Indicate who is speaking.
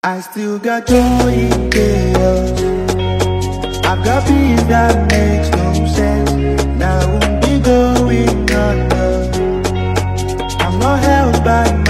Speaker 1: I still got joy in chaos. I've got peace that makes no sense. Now I won't be going under. I'm not held by